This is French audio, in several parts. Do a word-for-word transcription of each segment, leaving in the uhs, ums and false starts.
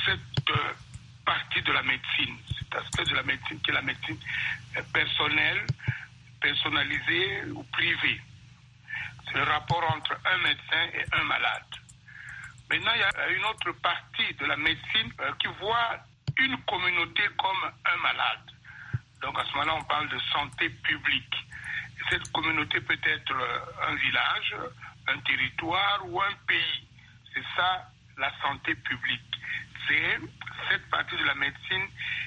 cette euh, partie de la médecine, cet aspect de la médecine qui est la médecine personnelle, personnalisée ou privée. C'est le rapport entre un médecin et un malade. Maintenant, il y a une autre partie de la médecine euh, qui voit une communauté comme un malade. Donc à ce moment-là, on parle de santé publique. Et cette communauté peut être un village, un territoire ou un pays. C'est ça, la santé publique. C'est cette partie de la médecine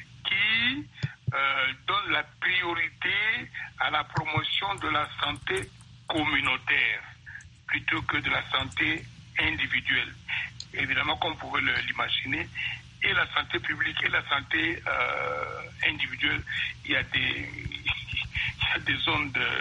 qui euh, donne la priorité à la promotion de la santé communautaire plutôt que de la santé individuelle. Évidemment, comme vous pouvez l'imaginer, et la santé publique et la santé euh, individuelle, il y a des, il y a des zones de,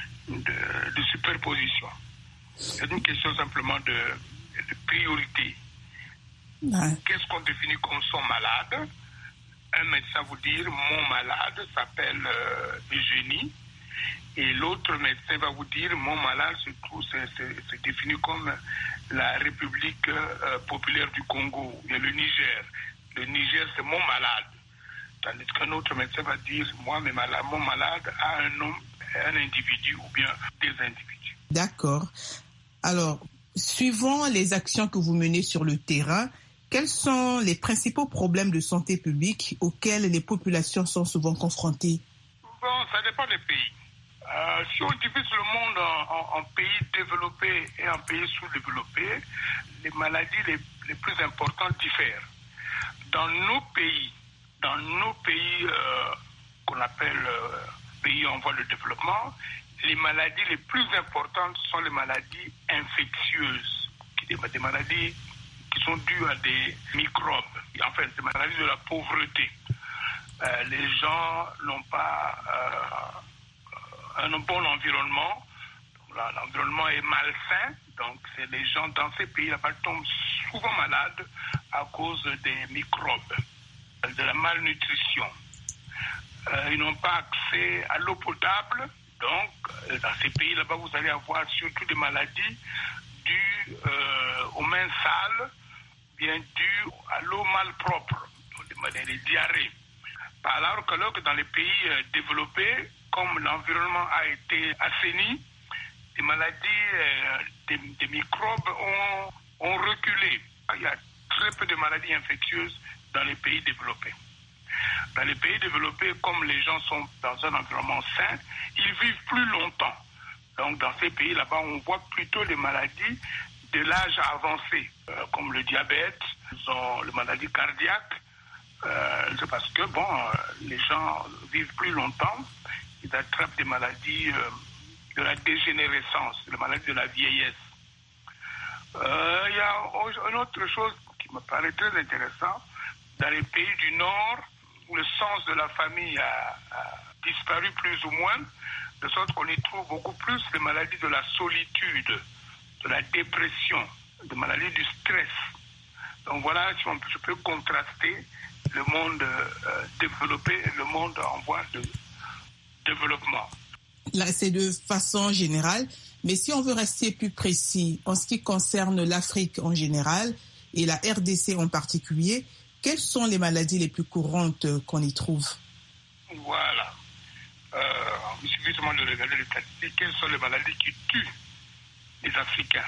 de, de superposition. C'est une question simplement de, de priorité. Ouais. Qu'est-ce qu'on définit comme son malade? Un médecin vous dire mon malade s'appelle euh, Eugénie, et l'autre médecin va vous dire mon malade se trouve, c'est, c'est, c'est défini comme la République euh, populaire du Congo, il y a le Niger. Le Niger, c'est mon malade. Tandis qu'un autre médecin va dire moi, mes malades, mon malade a un homme, un individu ou bien des individus. D'accord. Alors, suivant les actions que vous menez sur le terrain, quels sont les principaux problèmes de santé publique auxquels les populations sont souvent confrontées? Bon, ça dépend des pays. Euh, si on divise le monde en, en, en pays développés et en pays sous-développés, les maladies les, les plus importantes diffèrent. Dans nos pays, dans nos pays euh, qu'on appelle euh, pays en voie de développement, les maladies les plus importantes sont les maladies infectieuses, des, des maladies qui sont dues à des microbes, enfin des maladies de la pauvreté. Euh, les gens n'ont pas euh, un bon environnement, là, l'environnement est malsain, donc c'est les gens dans ces pays là-bas tombent souvent malades à cause des microbes, de la malnutrition. Euh, ils n'ont pas accès à l'eau potable, donc dans ces pays là-bas vous allez avoir surtout des maladies dues euh, aux mains sales, bien dues à l'eau malpropre, des, des diarrhées. Alors que dans les pays euh, développés, comme l'environnement a été assaini, des maladies, euh, des, des microbes ont, ont reculé. Il y a très peu de maladies infectieuses dans les pays développés. Dans les pays développés, comme les gens sont dans un environnement sain, ils vivent plus longtemps. Donc dans ces pays là-bas, on voit plutôt les maladies de l'âge avancé, euh, comme le diabète, ils ont les maladies cardiaques. Euh, c'est parce que bon, euh, les gens vivent plus longtemps, ils attrapent des maladies euh, de la dégénérescence, les maladies de la vieillesse. Il euh, y a une autre chose qui me paraît très intéressante. Dans les pays du Nord, où le sens de la famille a, a disparu plus ou moins, de sorte qu'on y trouve beaucoup plus les maladies de la solitude, de la dépression, des maladies du stress. Donc voilà, si on, je peux contraster le monde euh, développé et le monde en voie de développement. Là, c'est de façon générale, mais si on veut rester plus précis en ce qui concerne l'Afrique en général et la R D C en particulier, quelles sont les maladies les plus courantes qu'on y trouve? Voilà. Euh, il suffit seulement de regarder les statistiques. Quelles sont les maladies qui tuent les Africains?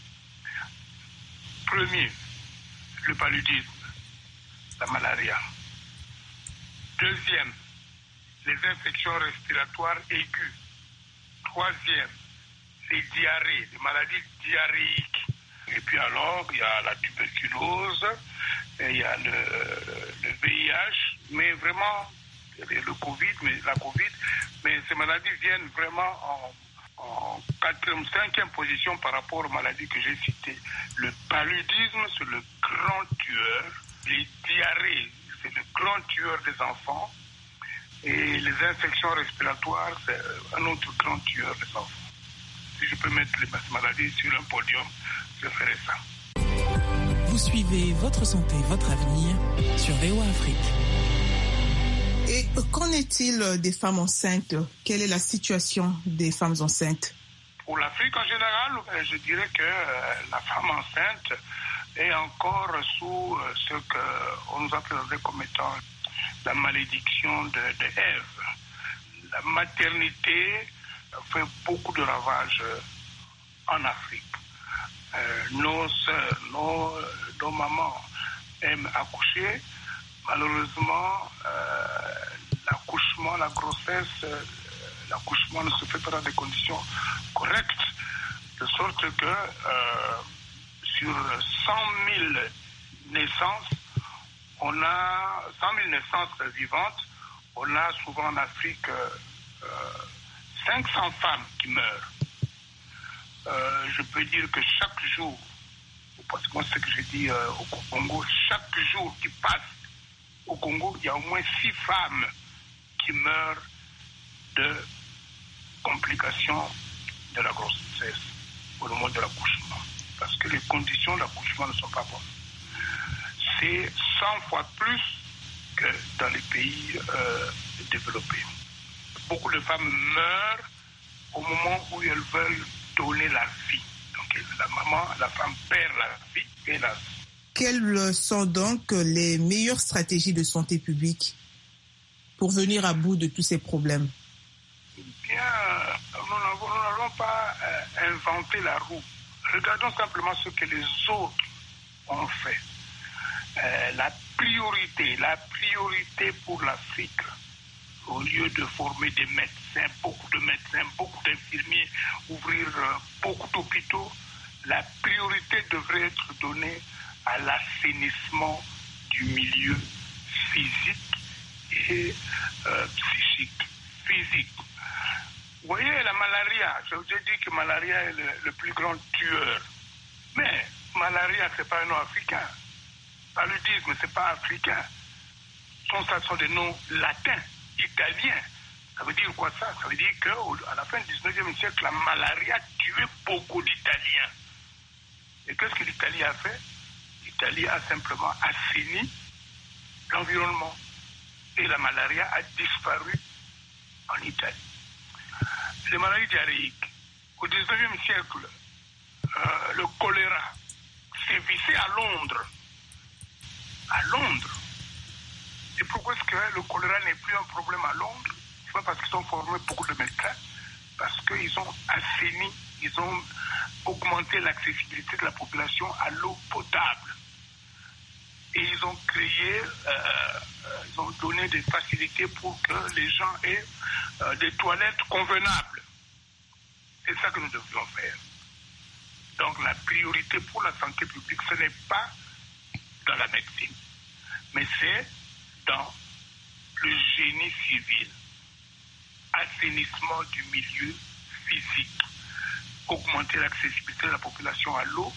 Premier, le paludisme, la malaria. Deuxième, les infections respiratoires aiguës. Troisième, les diarrhées, les maladies diarrhéiques. Et puis alors, il y a la tuberculose, et il y a le, le V I H, mais vraiment, le Covid, mais la Covid, mais ces maladies viennent vraiment en, en quatrième, cinquième position par rapport aux maladies que j'ai citées. Le paludisme, c'est le grand tueur. Les diarrhées, c'est le grand tueur des enfants. Et les infections respiratoires, c'est un autre grand tueur des enfants. Si je peux mettre les maladies sur un podium, je ferai ça. Vous suivez Votre Santé, Votre Avenir sur V O A Afrique. Et qu'en est-il des femmes enceintes? Quelle est la situation des femmes enceintes? Pour l'Afrique en général, je dirais que la femme enceinte et encore sous ce qu'on nous a présenté comme étant la malédiction de, de Ève. La maternité fait beaucoup de ravages en Afrique. Euh, nos sœurs, nos, nos mamans aiment accoucher. Malheureusement, euh, l'accouchement, la grossesse, euh, l'accouchement ne se fait pas dans des conditions correctes, de sorte que euh, sur cent mille naissances, on a cent mille naissances vivantes, on a souvent en Afrique euh, cinq cents femmes qui meurent. Euh, je peux dire que chaque jour, pratiquement ce que j'ai dit euh, au Congo, chaque jour qui passe au Congo, il y a au moins six femmes qui meurent de complications de la grossesse au moment de l'accouchement. Parce que les conditions d'accouchement ne sont pas bonnes. C'est cent fois plus que dans les pays euh, développés. Beaucoup de femmes meurent au moment où elles veulent donner la vie. Donc la maman, la femme perd la vie, hélas. Quelles sont donc les meilleures stratégies de santé publique pour venir à bout de tous ces problèmes? Bien, nous n'allons pas euh, inventer la roue. Regardons simplement ce que les autres ont fait. Euh, la priorité, la priorité pour l'Afrique, au lieu de former des médecins, beaucoup de médecins, beaucoup d'infirmiers, ouvrir euh, beaucoup d'hôpitaux, la priorité devrait être donnée à l'assainissement du milieu physique et euh, psychique. Physique. Vous voyez, la malaria, je vous ai dit que malaria est le, le plus grand tueur. Mais malaria, ce n'est pas un nom africain. Paludisme, ce n'est pas africain. Ça sont des noms latins, italiens. Ça veut dire quoi ça? Ça veut dire qu'à la fin du dix-neuvième siècle, la malaria tuait beaucoup d'Italiens. Et qu'est-ce que l'Italie a fait? L'Italie a simplement assaini l'environnement. Et la malaria a disparu en Italie. Les maladies diarrhéiques. Au dix-neuvième siècle, euh, le choléra sévissait à Londres. À Londres. Et pourquoi est-ce que le choléra n'est plus un problème à Londres? C'est pas parce qu'ils ont formé beaucoup de médecins, parce qu'ils ont assaini, ils ont augmenté l'accessibilité de la population à l'eau potable. Et ils ont créé, euh, ils ont donné des facilités pour que les gens aient euh, des toilettes convenables. C'est ça que nous devrions faire. Donc la priorité pour la santé publique, ce n'est pas dans la médecine, mais c'est dans le génie civil, assainissement du milieu physique, augmenter l'accessibilité de la population à l'eau,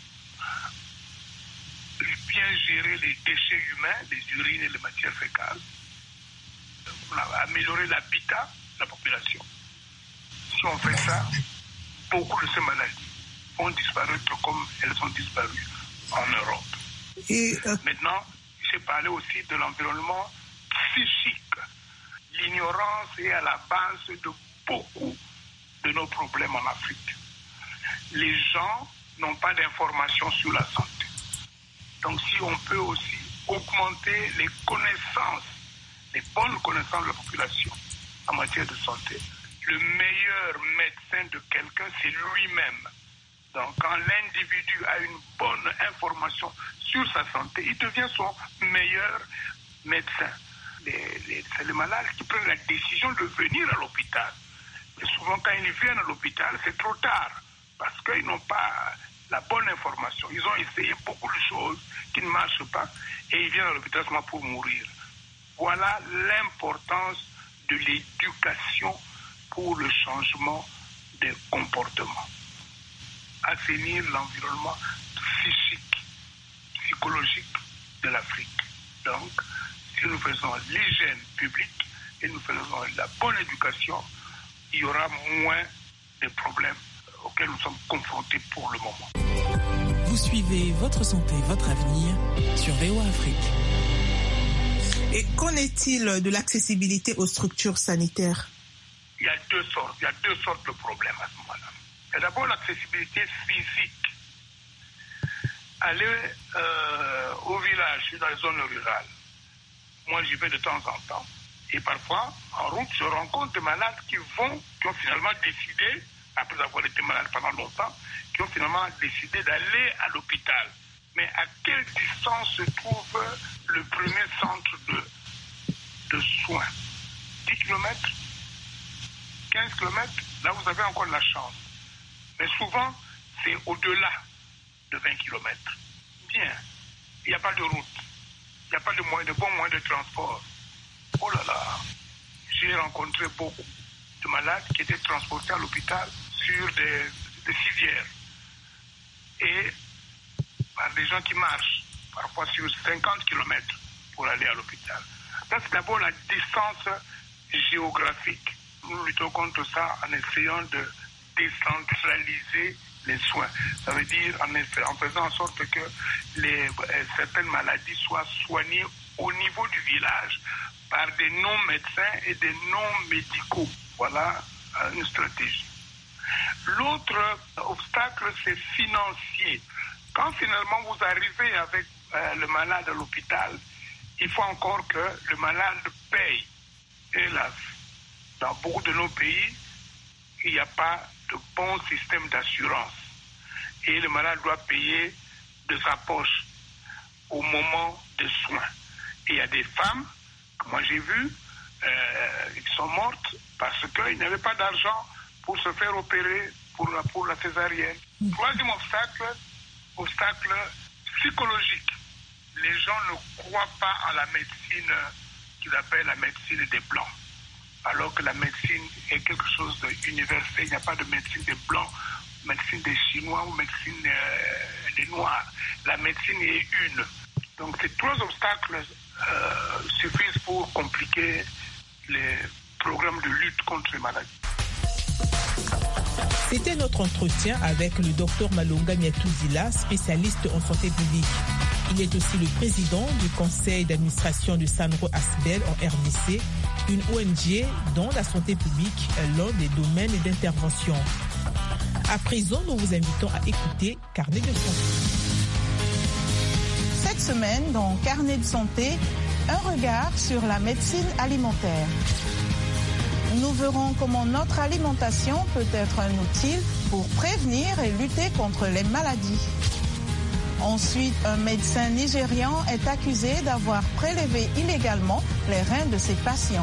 bien gérer les déchets humains, les urines et les matières fécales, améliorer l'habitat de la population. Si on fait ça, beaucoup de ces maladies vont disparaître comme elles ont disparu en Europe. Et euh... Maintenant, j'ai parlé aussi de l'environnement psychique. L'ignorance est à la base de beaucoup de nos problèmes en Afrique. Les gens n'ont pas d'informations sur la santé. Donc si on peut aussi augmenter les connaissances, les bonnes connaissances de la population en matière de santé, le meilleur médecin de quelqu'un, c'est lui-même. Donc quand l'individu a une bonne information sur sa santé, il devient son meilleur médecin. Les, les, c'est les malades qui prennent la décision de venir à l'hôpital. Et souvent quand ils viennent à l'hôpital, c'est trop tard, parce qu'ils n'ont pas la bonne information. Ils ont essayé beaucoup de choses qui ne marchent pas et ils viennent à l'hôpital seulement pour mourir. Voilà l'importance de l'éducation pour le changement des comportements. Assainir l'environnement psychique, psychologique de l'Afrique. Donc, si nous faisons l'hygiène publique et nous faisons la bonne éducation, il y aura moins de problèmes auxquels nous sommes confrontés pour le moment. Vous suivez Votre Santé, Votre Avenir sur V O A Afrique. Et qu'en est-il de l'accessibilité aux structures sanitaires? Il y a deux sortes, il y a deux sortes de problèmes à ce moment-là. Il y a d'abord l'accessibilité physique. aller euh, au village, dans les zones rurales. Moi, j'y vais de temps en temps. Et parfois, en route, je rencontre des malades qui vont, qui ont finalement décidé, après avoir été malades pendant longtemps, qui ont finalement décidé d'aller à l'hôpital. Mais à quelle distance se trouve le premier centre de, de soins? dix kilomètres? quinze kilomètres? Là, vous avez encore de la chance. Mais souvent, c'est au-delà de vingt kilomètres. Bien, il n'y a pas de route. Il n'y a pas de, moyen, de bons moyens de transport. Oh là là, j'ai rencontré beaucoup de malades qui étaient transportés à l'hôpital sur des, des civières. Et par des gens qui marchent, parfois sur cinquante kilomètres pour aller à l'hôpital. Ça, c'est d'abord la distance géographique. Nous luttons contre ça en essayant de décentraliser les soins. Ça veut dire en, effet, en faisant en sorte que les, euh, certaines maladies soient soignées au niveau du village par des non-médecins et des non-médicaux. Voilà euh, une stratégie. L'autre obstacle, c'est financier. Quand finalement vous arrivez avec euh, le malade à l'hôpital, il faut encore que le malade paye. Hélas, dans beaucoup de nos pays, il n'y a pas de bon système d'assurance. Et le malade doit payer de sa poche au moment des soins. Et il y a des femmes, que moi j'ai vues, euh, qui sont mortes parce qu'ils n'avaient pas d'argent pour se faire opérer pour la, pour la césarienne. Troisième obstacle, obstacle psychologique. Les gens ne croient pas à la médecine qu'ils appellent la médecine des Blancs. Alors que la médecine est quelque chose d'universel. Il n'y a pas de médecine des Blancs, médecine des Chinois ou médecine euh, des Noirs. La médecine est une. Donc ces trois obstacles euh, suffisent pour compliquer les programmes de lutte contre les maladies. C'était notre entretien avec le docteur Malonga Miatouzila, spécialiste en santé publique. Il est aussi le président du conseil d'administration de Sanro Asbel en R D C, une O N G dont la santé publique est l'un des domaines d'intervention. À présent, nous vous invitons à écouter Carnet de santé. Cette semaine, dans Carnet de santé, un regard sur la médecine alimentaire. Nous verrons comment notre alimentation peut être un outil pour prévenir et lutter contre les maladies. Ensuite, un médecin nigérian est accusé d'avoir prélevé illégalement les reins de ses patients.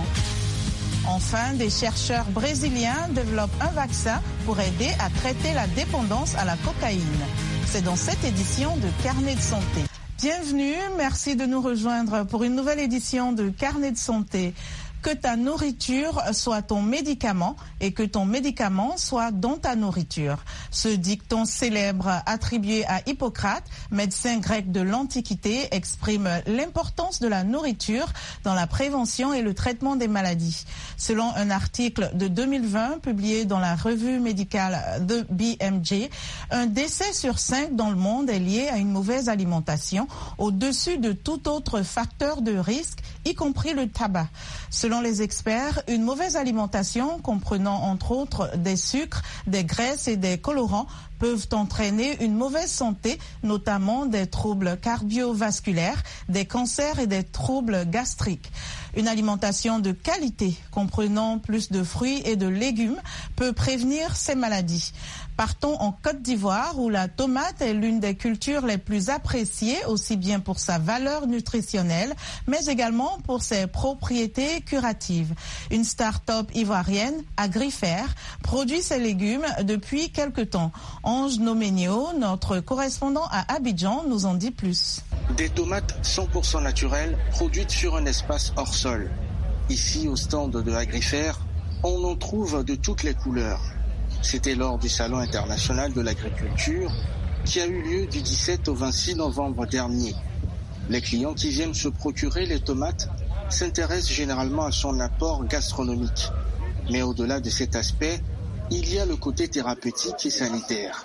Enfin, des chercheurs brésiliens développent un vaccin pour aider à traiter la dépendance à la cocaïne. C'est dans cette édition de Carnet de santé. Bienvenue, merci de nous rejoindre pour une nouvelle édition de Carnet de santé. Que ta nourriture soit ton médicament et que ton médicament soit dans ta nourriture. Ce dicton célèbre attribué à Hippocrate, médecin grec de l'Antiquité, exprime l'importance de la nourriture dans la prévention et le traitement des maladies. Selon un article de deux mille vingt publié dans la revue médicale The B M J, un décès sur cinq dans le monde est lié à une mauvaise alimentation au-dessus de tout autre facteur de risque, y compris le tabac. Selon les experts, une mauvaise alimentation comprenant entre autres des sucres, des graisses et des colorants peuvent entraîner une mauvaise santé, notamment des troubles cardiovasculaires, des cancers et des troubles gastriques. Une alimentation de qualité comprenant plus de fruits et de légumes peut prévenir ces maladies. Partons en Côte d'Ivoire où la tomate est l'une des cultures les plus appréciées, aussi bien pour sa valeur nutritionnelle, mais également pour ses propriétés curatives. Une start-up ivoirienne, Agrifère, produit ses légumes depuis quelque temps. Ange Nomenio, notre correspondant à Abidjan, nous en dit plus. Des tomates cent pour cent naturelles produites sur un espace hors sol. Ici, au stand de Agrifère, on en trouve de toutes les couleurs. C'était lors du Salon international de l'agriculture qui a eu lieu du dix-sept au vingt-six novembre dernier. Les clients qui viennent se procurer les tomates s'intéressent généralement à son apport gastronomique. Mais au-delà de cet aspect, il y a le côté thérapeutique et sanitaire.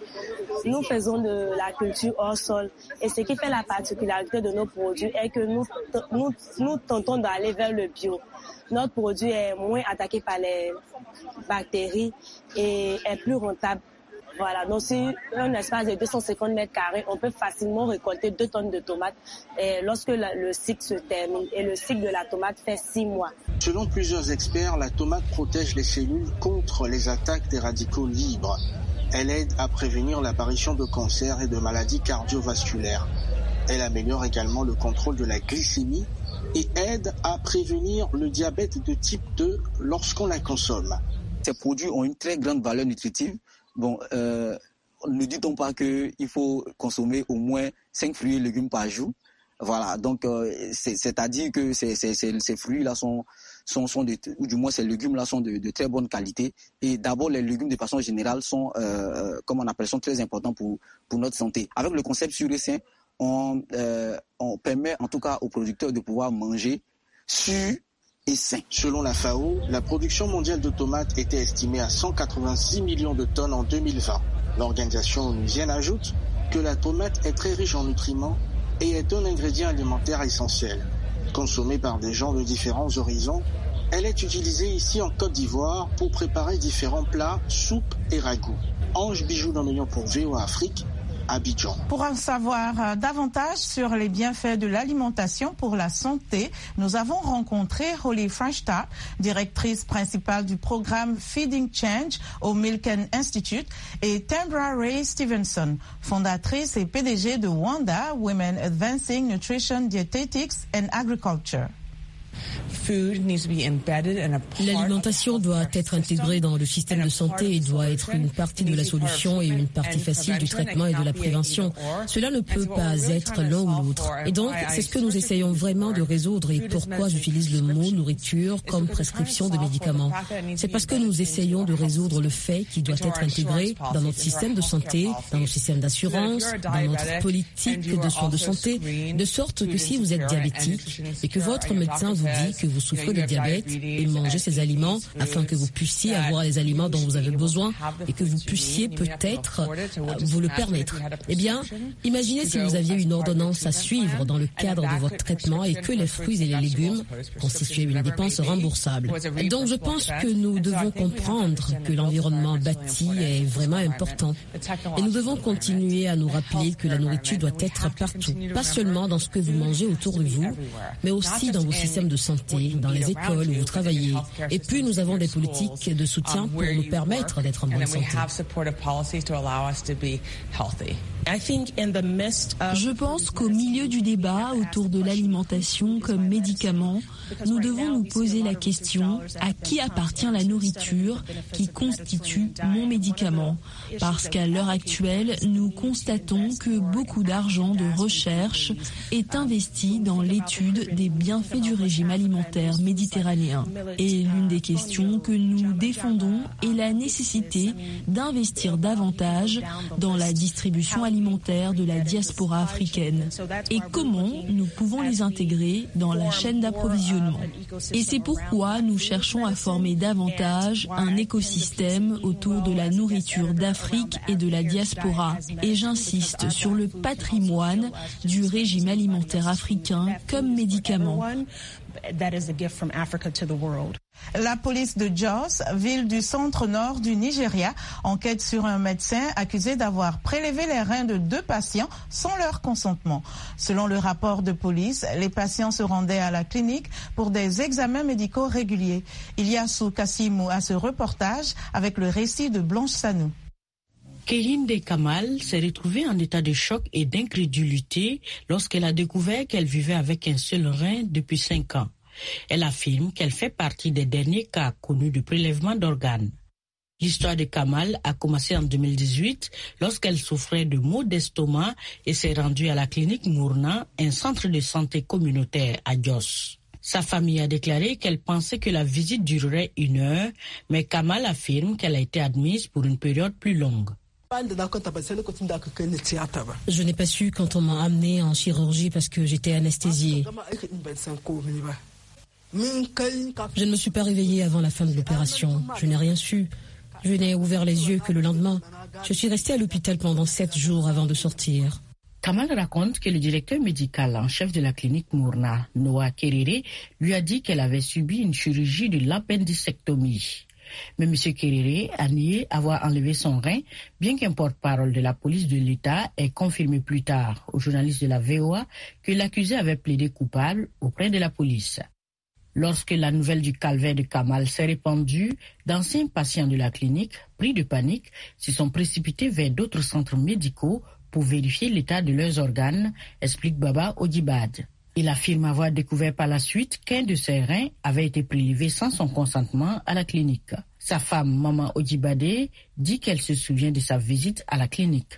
Nous faisons de la culture hors sol et ce qui fait la particularité de nos produits est que nous, nous, nous tentons d'aller vers le bio. Notre produit est moins attaqué par les bactéries et est plus rentable. Voilà, donc sur un espace de deux cent cinquante mètres carrés, on peut facilement récolter deux tonnes de tomates et lorsque la, le cycle se termine. Et le cycle de la tomate fait six mois. Selon plusieurs experts, la tomate protège les cellules contre les attaques des radicaux libres. Elle aide à prévenir l'apparition de cancers et de maladies cardiovasculaires. Elle améliore également le contrôle de la glycémie et aide à prévenir le diabète de type deux lorsqu'on la consomme. Ces produits ont une très grande valeur nutritive. Bon, euh, ne dit-on pas qu'il faut consommer au moins cinq fruits et légumes par jour? Voilà, donc euh, c'est, c'est-à-dire que ces, ces, ces, ces fruits-là sont, sont, sont de, ou du moins ces légumes-là sont de, de très bonne qualité. Et d'abord, les légumes de façon générale sont, euh, comme on appelle, sont très importants pour, pour notre santé. Avec le concept sûr et sain, on, euh, on permet en tout cas aux producteurs de pouvoir manger sûr et sain. Selon la F A O, la production mondiale de tomates était estimée à cent quatre-vingt-six millions de tonnes en deux mille vingt. L'organisation onusienne ajoute que la tomate est très riche en nutriments et est un ingrédient alimentaire essentiel. Consommée par des gens de différents horizons, elle est utilisée ici en Côte d'Ivoire pour préparer différents plats, soupes et ragoûts. Ange Bijou d'Amignon pour V O A Afrique, Abidjan. Pour en savoir davantage sur les bienfaits de l'alimentation pour la santé, nous avons rencontré Holly Freishtat, directrice principale du programme Feeding Change au Milken Institute, et Tambra Ray Stevenson, fondatrice et P D G de WANDA, Women Advancing Nutrition, Dietetics and Agriculture. L'alimentation doit être intégrée dans le système de santé et doit être une partie de la solution et une partie facile du traitement et de la prévention. Cela ne peut pas être l'un ou l'autre. Et donc, c'est ce que nous essayons vraiment de résoudre et pourquoi j'utilise le mot nourriture comme prescription de médicaments. C'est parce que nous essayons de résoudre le fait qu'il doit être intégré dans notre système de santé, dans nos systèmes d'assurance, dans notre politique de soins de santé, de sorte que si vous êtes diabétique et que votre médecin vous dit que vous souffrez de diabète et mangez ces aliments afin que vous puissiez avoir les aliments dont vous avez besoin et que vous puissiez peut-être vous le permettre. Eh bien, imaginez si vous aviez une ordonnance à suivre dans le cadre de votre traitement et que les fruits et les légumes constituaient une dépense remboursable. Donc je pense que nous devons comprendre que l'environnement bâti est vraiment important. Et nous devons continuer à nous rappeler que la nourriture doit être partout, pas seulement dans ce que vous mangez autour de vous, mais aussi dans vos systèmes de santé, dans les écoles où vous travaillez. Et puis nous avons des politiques de soutien pour nous permettre d'être en bonne santé. Je pense qu'au milieu du débat autour de l'alimentation comme médicament, nous devons nous poser la question à qui appartient la nourriture qui constitue mon médicament. Parce qu'à l'heure actuelle, nous constatons que beaucoup d'argent de recherche est investi dans l'étude des bienfaits du régime alimentaire méditerranéen. Et l'une des questions que nous défendons est la nécessité d'investir davantage dans la distribution alimentaire de la diaspora africaine et comment nous pouvons les intégrer dans la chaîne d'approvisionnement. Et c'est pourquoi nous cherchons à former davantage un écosystème autour de la nourriture d'Afrique et de la diaspora. Et j'insiste sur le patrimoine du régime alimentaire africain comme médicament. La police de Jos, ville du centre-nord du Nigeria, enquête sur un médecin accusé d'avoir prélevé les reins de deux patients sans leur consentement. Selon le rapport de police, les patients se rendaient à la clinique pour des examens médicaux réguliers. Iliassou Kassimou a ce reportage avec le récit de Blanche Sanou. Kehinde Kamal s'est retrouvée en état de choc et d'incrédulité lorsqu'elle a découvert qu'elle vivait avec un seul rein depuis cinq ans. Elle affirme qu'elle fait partie des derniers cas connus de prélèvement d'organes. L'histoire de Kamal a commencé en deux mille dix-huit lorsqu'elle souffrait de maux d'estomac et s'est rendue à la clinique Mourna, un centre de santé communautaire à Jos. Sa famille a déclaré qu'elle pensait que la visite durerait une heure, mais Kamal affirme qu'elle a été admise pour une période plus longue. Je n'ai pas su quand on m'a amené en chirurgie parce que j'étais anesthésiée. Je ne me suis pas réveillée avant la fin de l'opération. Je n'ai rien su. Je n'ai ouvert les yeux que le lendemain. Je suis restée à l'hôpital pendant sept jours avant de sortir. Kamal raconte que le directeur médical en chef de la clinique Mourna, Noah Kerere, lui a dit qu'elle avait subi une chirurgie de l'appendicectomie. Mais M. Kéréré a nié avoir enlevé son rein, bien qu'un porte-parole de la police de l'État ait confirmé plus tard aux journalistes de la V O A que l'accusé avait plaidé coupable auprès de la police. Lorsque la nouvelle du calvaire de Kamal s'est répandue, d'anciens patients de la clinique, pris de panique, se sont précipités vers d'autres centres médicaux pour vérifier l'état de leurs organes, explique Baba Odibad. Il affirme avoir découvert par la suite qu'un de ses reins avait été prélevé sans son consentement à la clinique. Sa femme, Maman Odibade, dit qu'elle se souvient de sa visite à la clinique.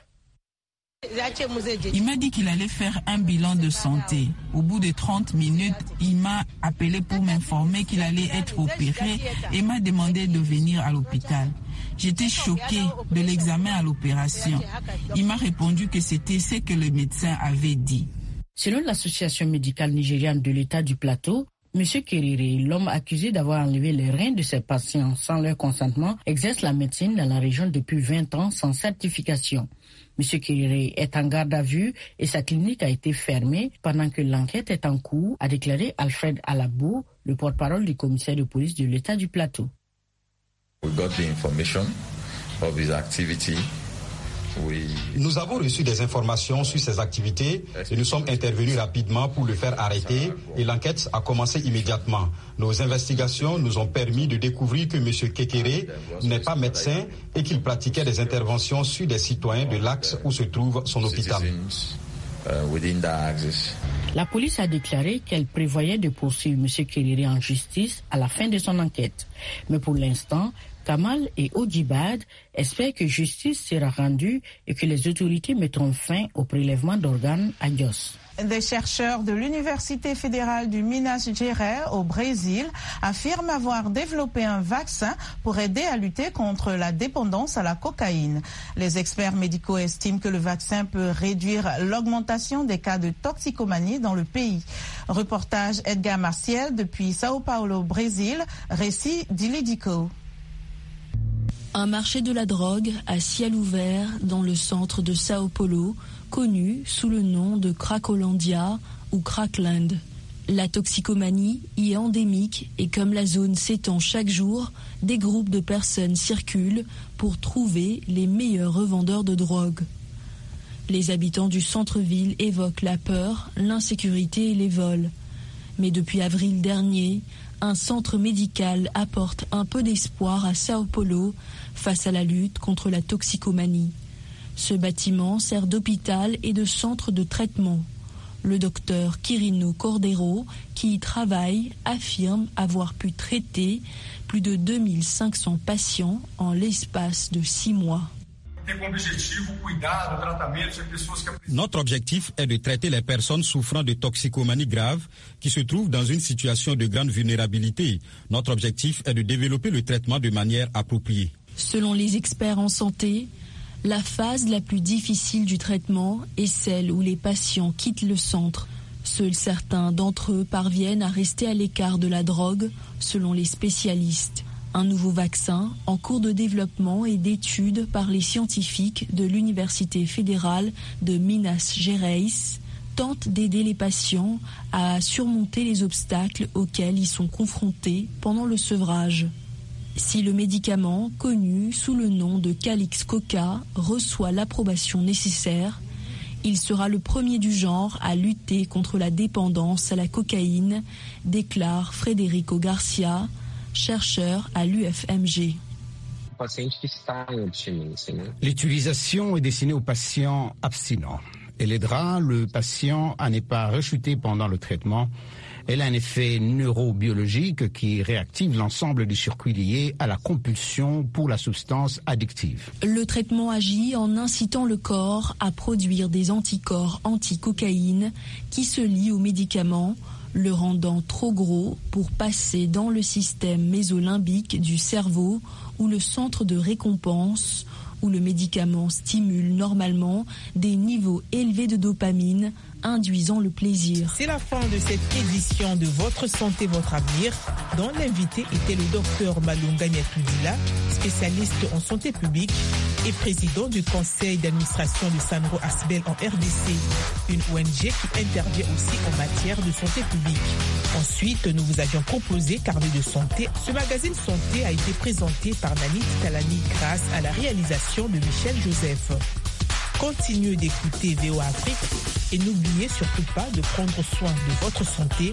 Il m'a dit qu'il allait faire un bilan de santé. Au bout de trente minutes, il m'a appelé pour m'informer qu'il allait être opéré et m'a demandé de venir à l'hôpital. J'étais choquée de l'examen à l'opération. Il m'a répondu que c'était ce que le médecin avait dit. Selon l'association médicale nigériane de l'État du Plateau, M. Kéréré, l'homme accusé d'avoir enlevé les reins de ses patients sans leur consentement, exerce la médecine dans la région depuis vingt ans sans certification. M. Kéréré est en garde à vue et sa clinique a été fermée pendant que l'enquête est en cours, a déclaré Alfred Alabo, le porte-parole du commissaire de police de l'État du Plateau. We got the information of his activity. Nous avons reçu des informations sur ses activités et nous sommes intervenus rapidement pour le faire arrêter et l'enquête a commencé immédiatement. Nos investigations nous ont permis de découvrir que M. Kekere n'est pas médecin et qu'il pratiquait des interventions sur des citoyens de l'axe où se trouve son hôpital. La police a déclaré qu'elle prévoyait de poursuivre M. Kéréré en justice à la fin de son enquête. Mais pour l'instant, Kamal et Odibad espèrent que justice sera rendue et que les autorités mettront fin au prélèvement d'organes à Jos. Des chercheurs de l'Université fédérale du Minas Gerais au Brésil affirment avoir développé un vaccin pour aider à lutter contre la dépendance à la cocaïne. Les experts médicaux estiment que le vaccin peut réduire l'augmentation des cas de toxicomanie dans le pays. Reportage Edgar Maciel depuis Sao Paulo, Brésil, récit d'Ilidico. Un marché de la drogue à ciel ouvert dans le centre de Sao Paulo, connu sous le nom de Cracolândia ou Crackland. La toxicomanie y est endémique et comme la zone s'étend chaque jour, des groupes de personnes circulent pour trouver les meilleurs revendeurs de drogue. Les habitants du centre-ville évoquent la peur, l'insécurité et les vols. Mais depuis avril dernier, un centre médical apporte un peu d'espoir à Sao Paulo face à la lutte contre la toxicomanie. Ce bâtiment sert d'hôpital et de centre de traitement. Le docteur Quirino Cordeiro, qui y travaille, affirme avoir pu traiter plus de deux mille cinq cents patients en l'espace de six mois. Notre objectif est de traiter les personnes souffrant de toxicomanie grave qui se trouvent dans une situation de grande vulnérabilité. Notre objectif est de développer le traitement de manière appropriée. Selon les experts en santé, la phase la plus difficile du traitement est celle où les patients quittent le centre. Seuls certains d'entre eux parviennent à rester à l'écart de la drogue, selon les spécialistes. Un nouveau vaccin en cours de développement et d'étude par les scientifiques de l'Université fédérale de Minas Gerais tente d'aider les patients à surmonter les obstacles auxquels ils sont confrontés pendant le sevrage. Si le médicament, connu sous le nom de Calix Coca, reçoit l'approbation nécessaire, il sera le premier du genre à lutter contre la dépendance à la cocaïne, déclare Frederico Garcia, chercheur à l'U F M G. L'utilisation est destinée aux patients abstinents. Elle aidera le patient à ne pas rechuter pendant le traitement. Elle a un effet neurobiologique qui réactive l'ensemble des circuits liés à la compulsion pour la substance addictive. Le traitement agit en incitant le corps à produire des anticorps anti-cocaïne qui se lient au médicament, le rendant trop gros pour passer dans le système mésolimbique du cerveau ou le centre de récompense où le médicament stimule normalement des niveaux élevés de dopamine, induisant le plaisir. C'est la fin de cette édition de Votre Santé, Votre Avenir, dont l'invité était le docteur Malunga Nyatudila, spécialiste en santé publique. et président du conseil d'administration de Sanro Asbel en R D C, une O N G qui intervient aussi en matière de santé publique. Ensuite, nous vous avions proposé Carnet de santé. Ce magazine santé a été présenté par Nanit Talani grâce à la réalisation de Michel Joseph. Continuez d'écouter V O A Afrique et n'oubliez surtout pas de prendre soin de votre santé